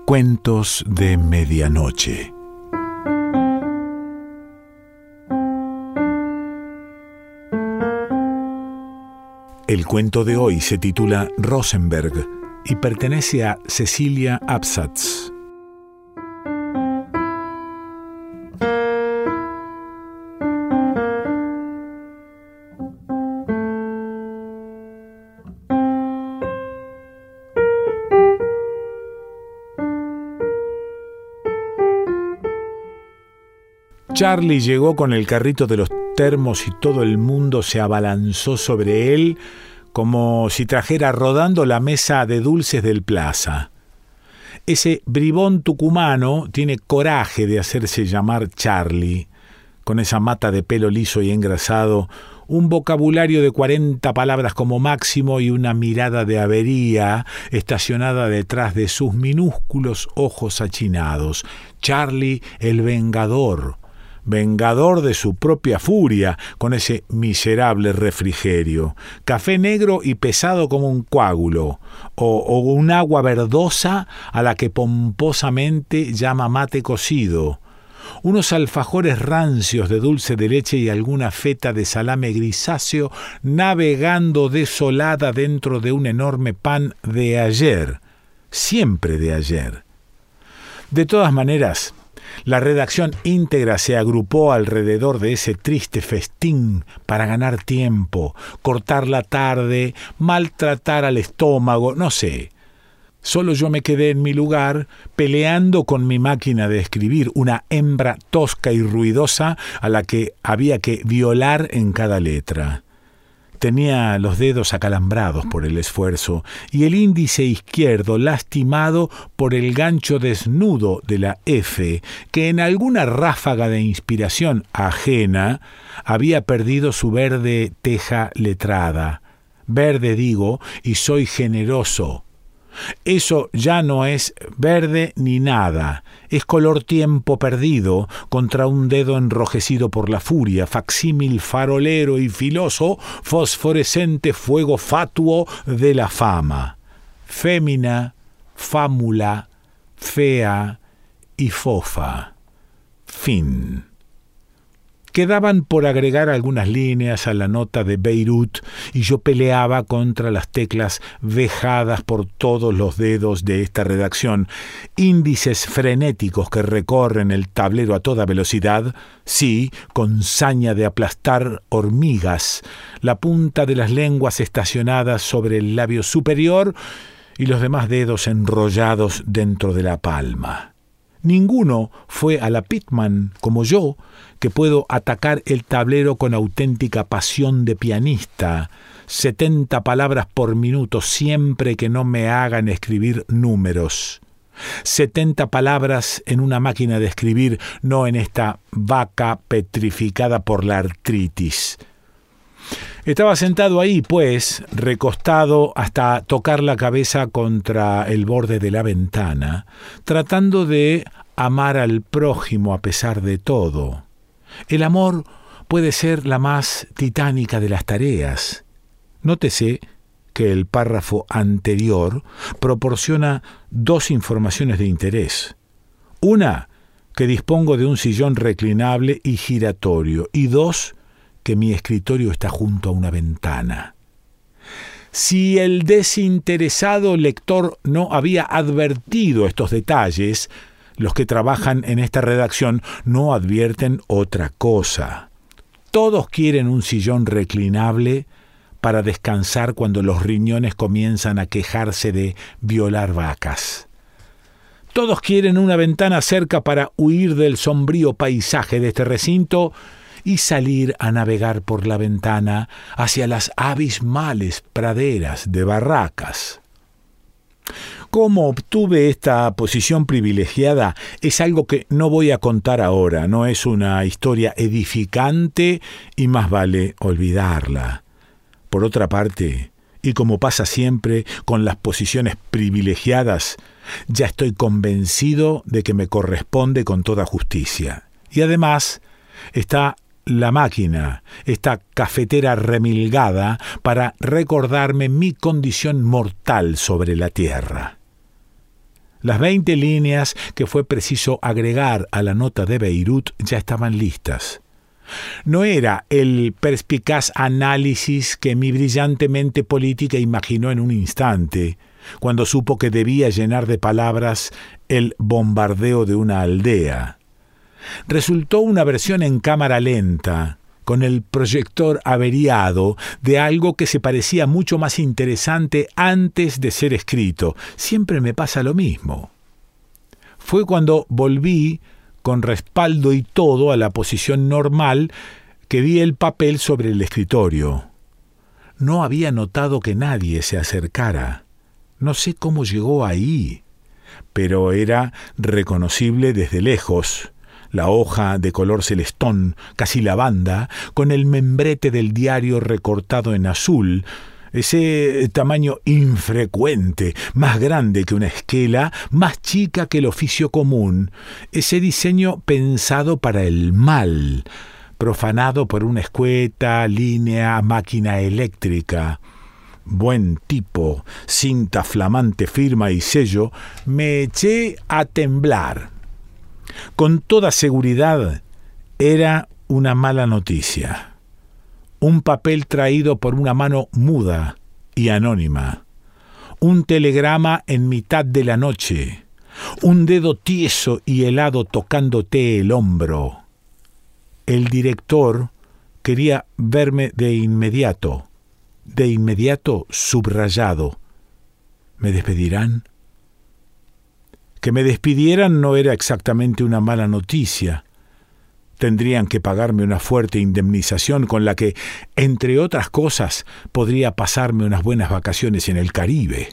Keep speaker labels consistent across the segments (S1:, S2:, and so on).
S1: Cuentos de medianoche. El cuento de hoy se titula Rosenberg y pertenece a Cecilia Absatz. Charlie llegó con el carrito de los termos y todo el mundo se abalanzó sobre él como si trajera rodando la mesa de dulces del Plaza. Ese bribón tucumano tiene coraje de hacerse llamar Charlie, con esa mata de pelo liso y engrasado, un vocabulario de 40 palabras como máximo y una mirada de avería estacionada detrás de sus minúsculos ojos achinados. Charlie el vengador de su propia furia, con ese miserable refrigerio, café negro y pesado como un coágulo, o un agua verdosa a la que pomposamente llama mate cocido, unos alfajores rancios de dulce de leche y alguna feta de salame grisáceo navegando desolada dentro de un enorme pan de ayer, siempre de ayer. De todas maneras, la redacción íntegra se agrupó alrededor de ese triste festín para ganar tiempo, cortar la tarde, maltratar al estómago, no sé. Solo yo me quedé en mi lugar peleando con mi máquina de escribir, una hembra tosca y ruidosa a la que había que violar en cada letra. Tenía los dedos acalambrados por el esfuerzo y el índice izquierdo lastimado por el gancho desnudo de la F, que en alguna ráfaga de inspiración ajena había perdido su verde teja letrada. Verde digo, y soy generoso. Eso ya no es verde ni nada, es color tiempo perdido contra un dedo enrojecido por la furia, facsímil farolero y filoso, fosforescente fuego fatuo de la fama. Fémina, fámula, fea y fofa. Fin. Quedaban por agregar algunas líneas a la nota de Beirut y yo peleaba contra las teclas vejadas por todos los dedos de esta redacción, índices frenéticos que recorren el tablero a toda velocidad, sí, con saña de aplastar hormigas, la punta de las lenguas estacionadas sobre el labio superior y los demás dedos enrollados dentro de la palma. Ninguno fue a la Pitman como yo, que puedo atacar el tablero con auténtica pasión de pianista, 70 palabras por minuto siempre que no me hagan escribir números. 70 palabras en una máquina de escribir, no en esta vaca petrificada por la artritis. Estaba sentado ahí, pues, recostado hasta tocar la cabeza contra el borde de la ventana, tratando de amar al prójimo a pesar de todo. El amor puede ser la más titánica de las tareas. Nótese que el párrafo anterior proporciona dos informaciones de interés. Una, que dispongo de un sillón reclinable y giratorio, y dos, que mi escritorio está junto a una ventana. Si el desinteresado lector no había advertido estos detalles, los que trabajan en esta redacción no advierten otra cosa. Todos quieren un sillón reclinable para descansar cuando los riñones comienzan a quejarse de violar vacas. Todos quieren una ventana cerca para huir del sombrío paisaje de este recinto y salir a navegar por la ventana hacia las abismales praderas de Barracas. Cómo obtuve esta posición privilegiada es algo que no voy a contar ahora, no es una historia edificante y más vale olvidarla. Por otra parte, y como pasa siempre con las posiciones privilegiadas, ya estoy convencido de que me corresponde con toda justicia. Y además está la máquina, esta cafetera remilgada, para recordarme mi condición mortal sobre la tierra. Las 20 líneas que fue preciso agregar a la nota de Beirut ya estaban listas. No era el perspicaz análisis que mi brillante mente política imaginó en un instante, cuando supo que debía llenar de palabras el bombardeo de una aldea. Resultó una versión en cámara lenta, con el proyector averiado, de algo que se parecía mucho más interesante antes de ser escrito. Siempre me pasa lo mismo. Fue cuando volví, con respaldo y todo, a la posición normal, que vi el papel sobre el escritorio. No había notado que nadie se acercara. No sé cómo llegó ahí, pero era reconocible desde lejos. La hoja de color celestón, casi lavanda, con el membrete del diario recortado en azul, ese tamaño infrecuente, más grande que una esquela, más chica que el oficio común, ese diseño pensado para el mal, profanado por una escueta línea máquina eléctrica. Buen tipo, cinta flamante, firma y sello, me eché a temblar. Con toda seguridad, era una mala noticia. Un papel traído por una mano muda y anónima. Un telegrama en mitad de la noche. Un dedo tieso y helado tocándote el hombro. El director quería verme de inmediato subrayado. ¿Me despedirán? Que me despidieran no era exactamente una mala noticia. Tendrían que pagarme una fuerte indemnización con la que, entre otras cosas, podría pasarme unas buenas vacaciones en el Caribe.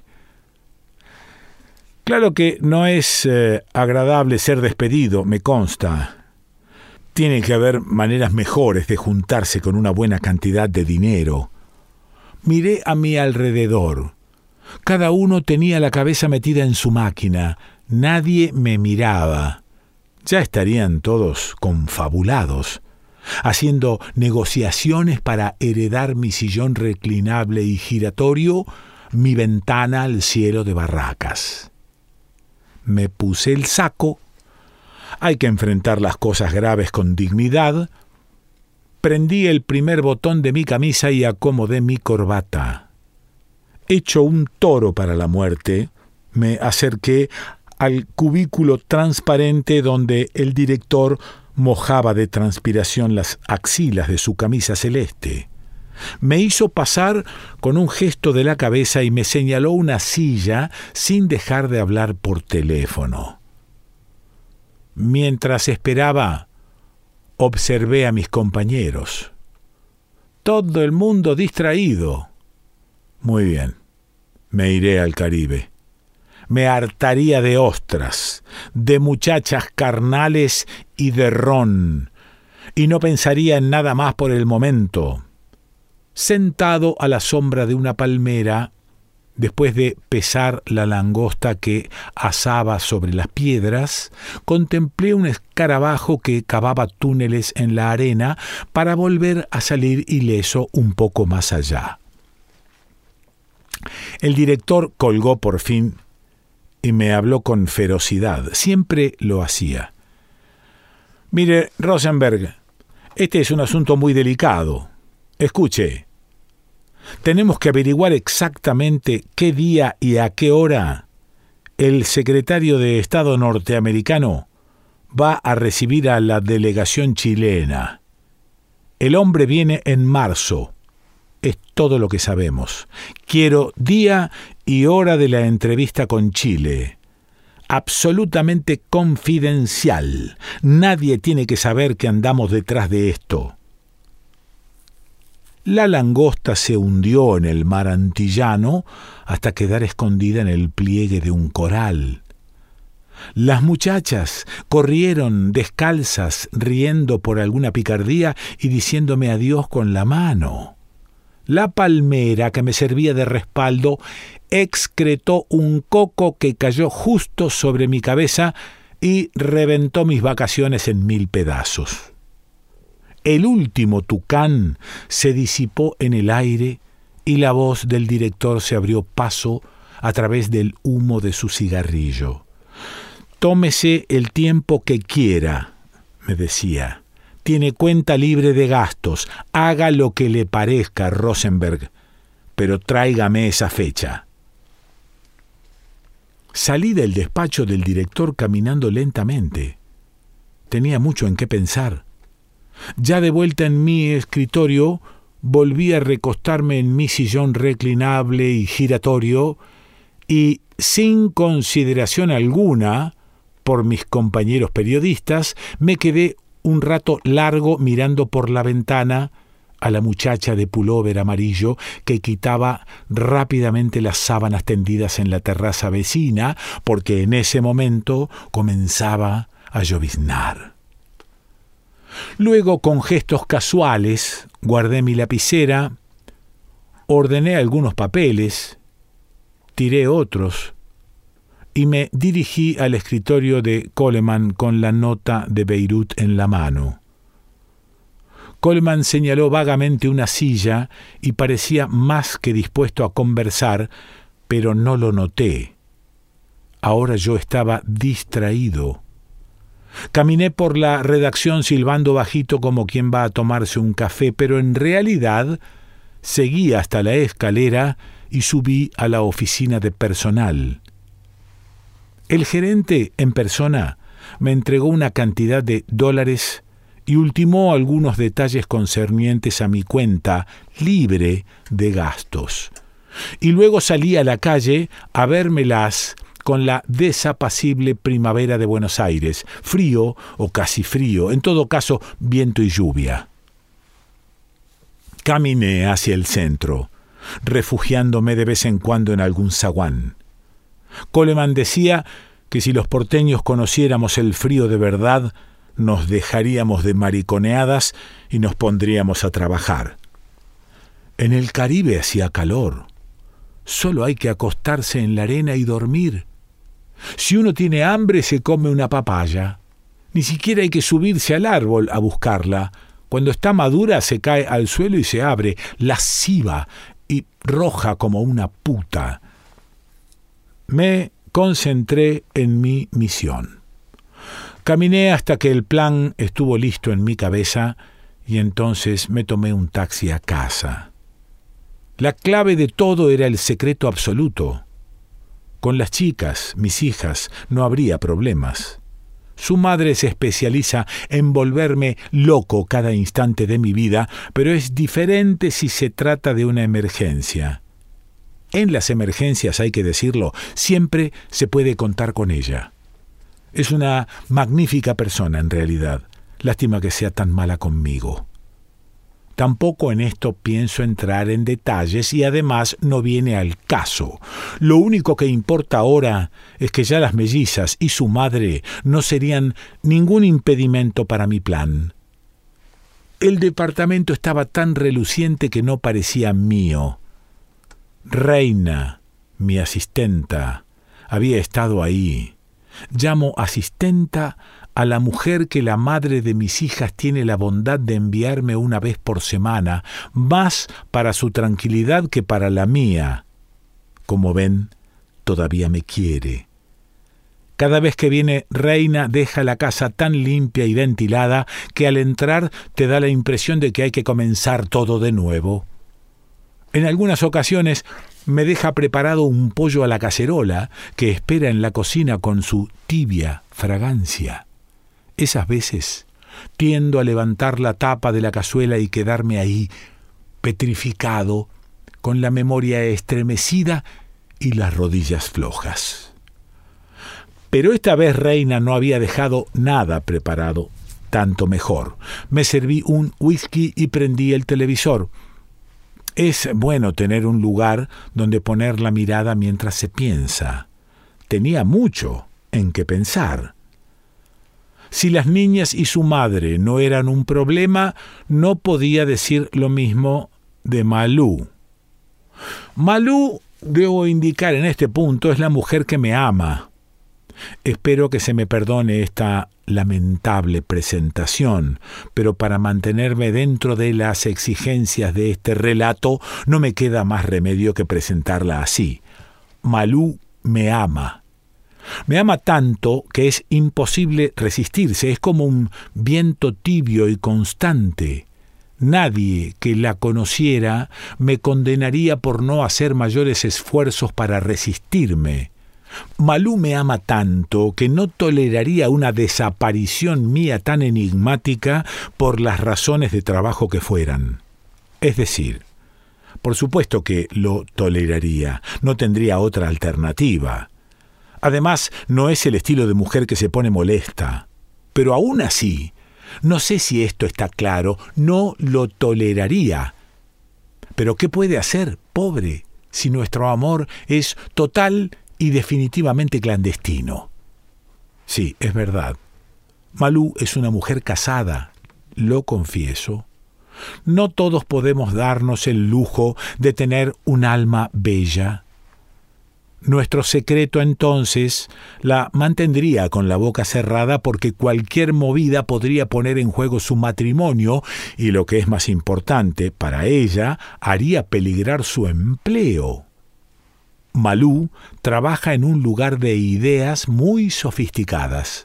S1: Claro que no es agradable ser despedido, me consta. Tiene que haber maneras mejores de juntarse con una buena cantidad de dinero. Miré a mi alrededor. Cada uno tenía la cabeza metida en su máquina. Nadie me miraba. Ya estarían todos confabulados, haciendo negociaciones para heredar mi sillón reclinable y giratorio, mi ventana al cielo de Barracas. Me puse el saco. Hay que enfrentar las cosas graves con dignidad. Prendí el primer botón de mi camisa y acomodé mi corbata. Hecho un toro para la muerte, me acerqué al cubículo transparente donde el director mojaba de transpiración las axilas de su camisa celeste. Me hizo pasar con un gesto de la cabeza y me señaló una silla sin dejar de hablar por teléfono. Mientras esperaba, observé a mis compañeros. Todo el mundo distraído. Muy bien, me iré al Caribe. Me hartaría de ostras, de muchachas carnales y de ron, y no pensaría en nada más por el momento. Sentado a la sombra de una palmera, después de pesar la langosta que asaba sobre las piedras, contemplé un escarabajo que cavaba túneles en la arena para volver a salir ileso un poco más allá. El director colgó por fin y me habló con ferocidad. Siempre lo hacía. Mire, Rosenberg, este es un asunto muy delicado. Escuche. Tenemos que averiguar exactamente qué día y a qué hora el secretario de Estado norteamericano va a recibir a la delegación chilena. El hombre viene en marzo. Es todo lo que sabemos. Quiero día y hora de la entrevista con Chile. Absolutamente confidencial. Nadie tiene que saber que andamos detrás de esto. La langosta se hundió en el mar antillano hasta quedar escondida en el pliegue de un coral. Las muchachas corrieron descalzas, riendo por alguna picardía y diciéndome adiós con la mano. La palmera que me servía de respaldo excretó un coco que cayó justo sobre mi cabeza y reventó mis vacaciones en 1000 pedazos. El último tucán se disipó en el aire y la voz del director se abrió paso a través del humo de su cigarrillo. Tómese el tiempo que quiera, me decía. Tiene cuenta libre de gastos. Haga lo que le parezca, Rosenberg, pero tráigame esa fecha. Salí del despacho del director caminando lentamente. Tenía mucho en qué pensar. Ya de vuelta en mi escritorio, volví a recostarme en mi sillón reclinable y giratorio y, sin consideración alguna por mis compañeros periodistas, me quedé un rato largo mirando por la ventana a la muchacha de pulóver amarillo que quitaba rápidamente las sábanas tendidas en la terraza vecina, porque en ese momento comenzaba a lloviznar. Luego, con gestos casuales, guardé mi lapicera, ordené algunos papeles, tiré otros y me dirigí al escritorio de Coleman con la nota de Beirut en la mano. Coleman señaló vagamente una silla y parecía más que dispuesto a conversar, pero no lo noté. Ahora yo estaba distraído. Caminé por la redacción silbando bajito como quien va a tomarse un café, pero en realidad seguí hasta la escalera y subí a la oficina de personal. El gerente en persona me entregó una cantidad de $, y ultimó algunos detalles concernientes a mi cuenta libre de gastos. Y luego salí a la calle a vérmelas con la desapacible primavera de Buenos Aires, frío o casi frío, en todo caso viento y lluvia. Caminé hacia el centro, refugiándome de vez en cuando en algún zaguán. Coleman decía que si los porteños conociéramos el frío de verdad, nos dejaríamos de mariconeadas y nos pondríamos a trabajar. En el Caribe hacía calor. Solo hay que acostarse en la arena y dormir. Si uno tiene hambre, se come una papaya. Ni siquiera hay que subirse al árbol a buscarla. Cuando está madura, se cae al suelo y se abre, lasciva y roja como una puta. Me concentré en mi misión. Caminé hasta que el plan estuvo listo en mi cabeza y entonces me tomé un taxi a casa. La clave de todo era el secreto absoluto. Con las chicas, mis hijas, no habría problemas. Su madre se especializa en volverme loco cada instante de mi vida, pero es diferente si se trata de una emergencia. En las emergencias, hay que decirlo, siempre se puede contar con ella. Es una magnífica persona en realidad. Lástima que sea tan mala conmigo. Tampoco en esto pienso entrar en detalles y además no viene al caso. Lo único que importa ahora es que ya las mellizas y su madre no serían ningún impedimento para mi plan. El departamento estaba tan reluciente que no parecía mío. Reina, mi asistenta, había estado ahí. Llamo asistenta a la mujer que la madre de mis hijas tiene la bondad de enviarme una vez por semana, más para su tranquilidad que para la mía. Como ven, todavía me quiere. Cada vez que viene Reina deja la casa tan limpia y ventilada que al entrar te da la impresión de que hay que comenzar todo de nuevo. En algunas ocasiones me deja preparado un pollo a la cacerola que espera en la cocina con su tibia fragancia. Esas veces tiendo a levantar la tapa de la cazuela y quedarme ahí, petrificado, con la memoria estremecida y las rodillas flojas. Pero esta vez Reina no había dejado nada preparado, tanto mejor. Me serví un whisky y prendí el televisor. Es bueno tener un lugar donde poner la mirada mientras se piensa. Tenía mucho en qué pensar. Si las niñas y su madre no eran un problema, no podía decir lo mismo de Malú. Malú, debo indicar en este punto, es la mujer que me ama. Espero que se me perdone esta lamentable presentación, pero para mantenerme dentro de las exigencias de este relato no me queda más remedio que presentarla así. Malú me ama. Me ama tanto que es imposible resistirse, es como un viento tibio y constante. Nadie que la conociera me condenaría por no hacer mayores esfuerzos para resistirme. Malú me ama tanto que no toleraría una desaparición mía tan enigmática por las razones de trabajo que fueran. Es decir, por supuesto que lo toleraría, no tendría otra alternativa. Además, no es el estilo de mujer que se pone molesta. Pero aún así, no sé si esto está claro, no lo toleraría. Pero ¿qué puede hacer, pobre, si nuestro amor es total y definitivamente clandestino? Sí, es verdad. Malú es una mujer casada, lo confieso. No todos podemos darnos el lujo de tener un alma bella. Nuestro secreto entonces la mantendría con la boca cerrada porque cualquier movida podría poner en juego su matrimonio y, lo que es más importante, para ella haría peligrar su empleo. Malú trabaja en un lugar de ideas muy sofisticadas.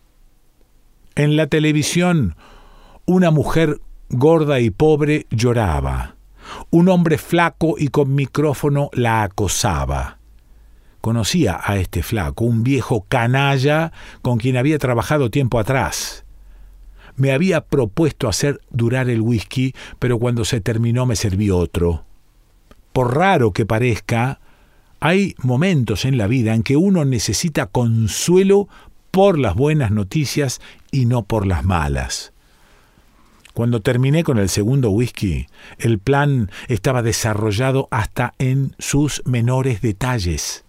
S1: En la televisión, una mujer gorda y pobre lloraba. Un hombre flaco y con micrófono la acosaba. Conocía a este flaco, un viejo canalla con quien había trabajado tiempo atrás. Me había propuesto hacer durar el whisky, pero cuando se terminó me serví otro. Por raro que parezca, hay momentos en la vida en que uno necesita consuelo por las buenas noticias y no por las malas. Cuando terminé con el segundo whisky, el plan estaba desarrollado hasta en sus menores detalles.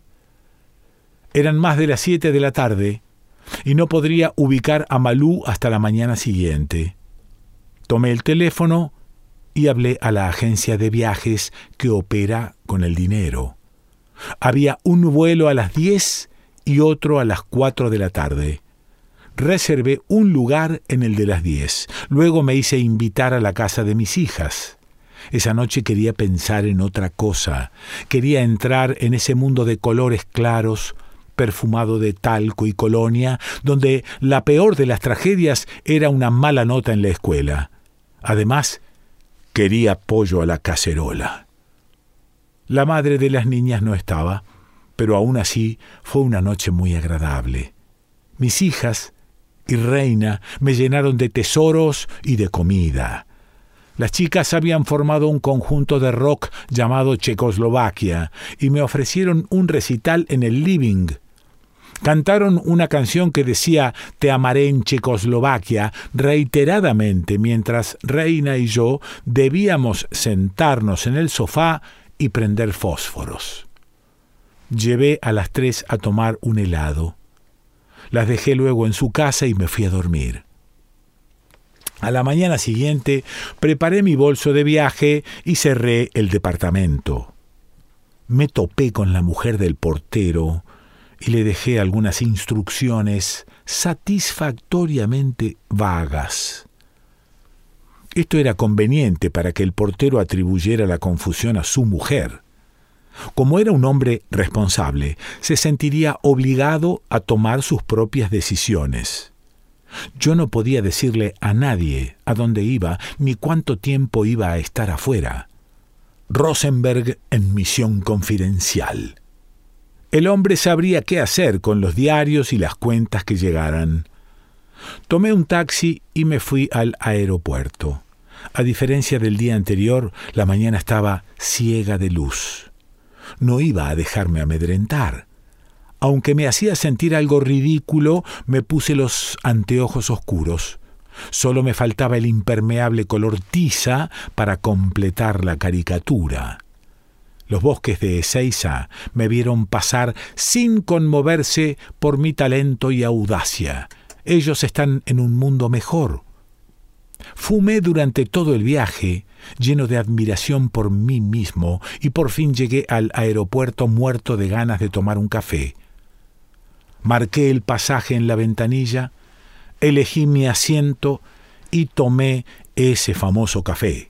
S1: Eran más de las 7 de la tarde y no podría ubicar a Malú hasta la mañana siguiente. Tomé el teléfono y hablé a la agencia de viajes que opera con el dinero. Había un vuelo a las 10 y otro a las 4 de la tarde. Reservé un lugar en el de las 10. Luego me hice invitar a la casa de mis hijas. Esa noche quería pensar en otra cosa. Quería entrar en ese mundo de colores claros, perfumado de talco y colonia, donde la peor de las tragedias era una mala nota en la escuela. Además, quería pollo a la cacerola. La madre de las niñas no estaba, pero aún así fue una noche muy agradable. Mis hijas y Reina me llenaron de tesoros y de comida. Las chicas habían formado un conjunto de rock llamado Checoslovaquia y me ofrecieron un recital en el living. Cantaron una canción que decía «Te amaré en Checoslovaquia» reiteradamente, mientras Reina y yo debíamos sentarnos en el sofá y prender fósforos. Llevé a las 3 a tomar un helado. Las dejé luego en su casa y me fui a dormir. A la mañana siguiente preparé mi bolso de viaje y cerré el departamento. Me topé con la mujer del portero y le dejé algunas instrucciones satisfactoriamente vagas. Esto era conveniente para que el portero atribuyera la confusión a su mujer. Como era un hombre responsable, se sentiría obligado a tomar sus propias decisiones. Yo no podía decirle a nadie a dónde iba ni cuánto tiempo iba a estar afuera. Rosenberg en misión confidencial. El hombre sabría qué hacer con los diarios y las cuentas que llegaran. Tomé un taxi y me fui al aeropuerto. A diferencia del día anterior, la mañana estaba ciega de luz. No iba a dejarme amedrentar. Aunque me hacía sentir algo ridículo, me puse los anteojos oscuros. Solo me faltaba el impermeable color tiza para completar la caricatura. Los bosques de Ezeiza me vieron pasar sin conmoverse por mi talento y audacia. Ellos están en un mundo mejor. Fumé durante todo el viaje, lleno de admiración por mí mismo, y por fin llegué al aeropuerto muerto de ganas de tomar un café. Marqué el pasaje en la ventanilla, elegí mi asiento y tomé ese famoso café.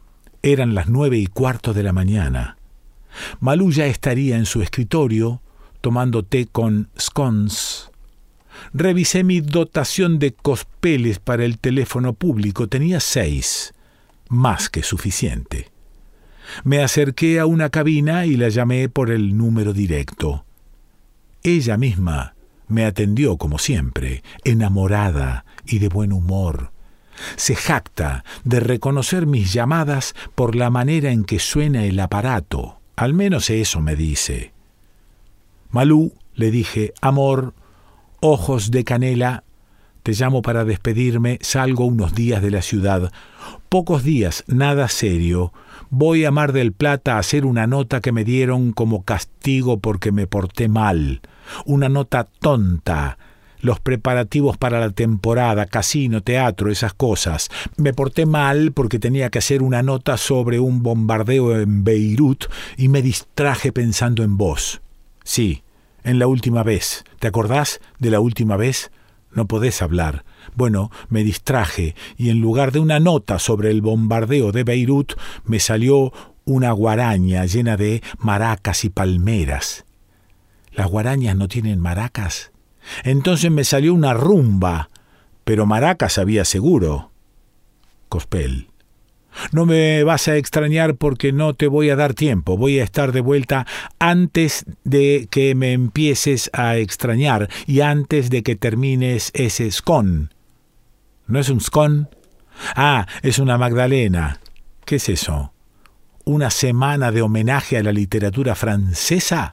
S1: Eran las 9:15 de la mañana. Malú ya estaría en su escritorio, tomando té con scones. Revisé mi dotación de cospeles para el teléfono público. Tenía 6, más que suficiente. Me acerqué a una cabina y la llamé por el número directo. Ella misma me atendió como siempre, enamorada y de buen humor. Se jacta de reconocer mis llamadas por la manera en que suena el aparato. Al menos eso me dice. Malú, le dije, amor, ojos de canela, te llamo para despedirme, salgo unos días de la ciudad. Pocos días, nada serio. Voy a Mar del Plata a hacer una nota que me dieron como castigo porque me porté mal. Una nota tonta. Los preparativos para la temporada, casino, teatro, esas cosas. Me porté mal porque tenía que hacer una nota sobre un bombardeo en Beirut y me distraje pensando en vos. Sí, en la última vez. ¿Te acordás de la última vez? No podés hablar. Bueno, me distraje y en lugar de una nota sobre el bombardeo de Beirut me salió una guaraña llena de maracas y palmeras. ¿Las guarañas no tienen maracas? Entonces me salió una rumba, pero maracas había seguro. Cospel. No me vas a extrañar porque no te voy a dar tiempo. Voy a estar de vuelta antes de que me empieces a extrañar y antes de que termines ese scone. ¿No es un scone? Ah, es una magdalena. ¿Qué es eso? ¿Una semana de homenaje a la literatura francesa?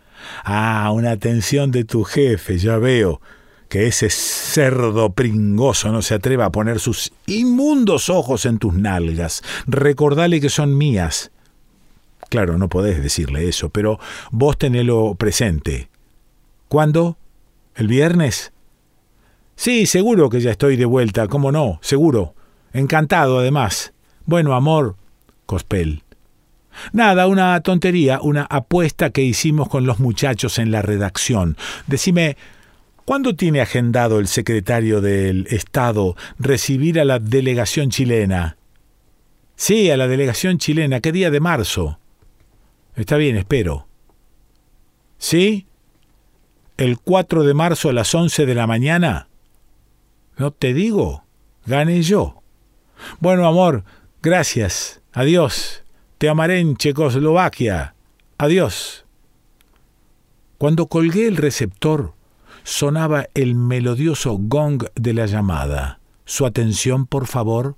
S1: Ah, una atención de tu jefe, ya veo. Que ese cerdo pringoso no se atreva a poner sus inmundos ojos en tus nalgas. Recordale que son mías. Claro, no podés decirle eso, pero vos tenelo presente. ¿Cuándo? ¿El viernes? Sí, seguro que ya estoy de vuelta, ¿cómo no? Seguro. Encantado, además. Bueno, amor. Cospel. Nada, una tontería, una apuesta que hicimos con los muchachos en la redacción. Decime, ¿cuándo tiene agendado el secretario del Estado recibir a la delegación chilena? Sí, a la delegación chilena. ¿Qué día de marzo? Está bien, espero. ¿Sí? ¿El 4 de marzo a las 11 de la mañana? No te digo, gané yo. Bueno, amor, gracias. Adiós. Te amaré en Checoslovaquia. Adiós. Cuando colgué el receptor, sonaba el melodioso gong de la llamada. ¿Su atención, por favor?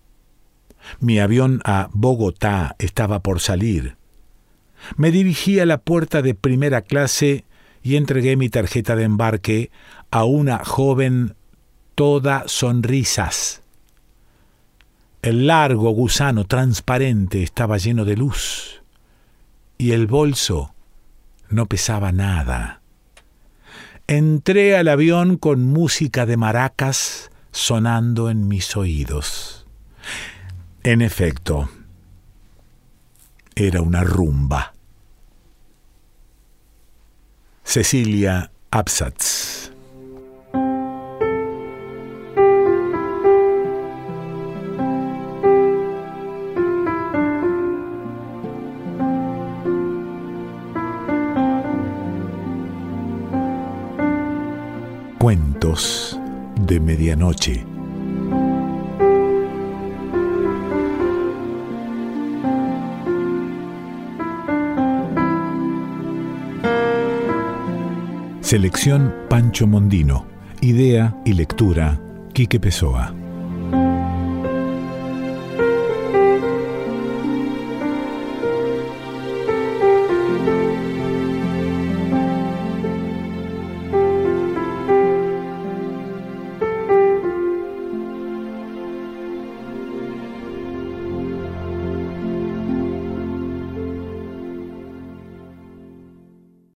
S1: Mi avión a Bogotá estaba por salir. Me dirigí a la puerta de primera clase y entregué mi tarjeta de embarque a una joven toda sonrisas. El largo gusano transparente estaba lleno de luz y el bolso no pesaba nada. Entré al avión con música de maracas sonando en mis oídos. En efecto, era una rumba. Cecilia Absatz. Cuentos de medianoche. Selección Pancho Mondino. Idea y lectura Quique Pessoa.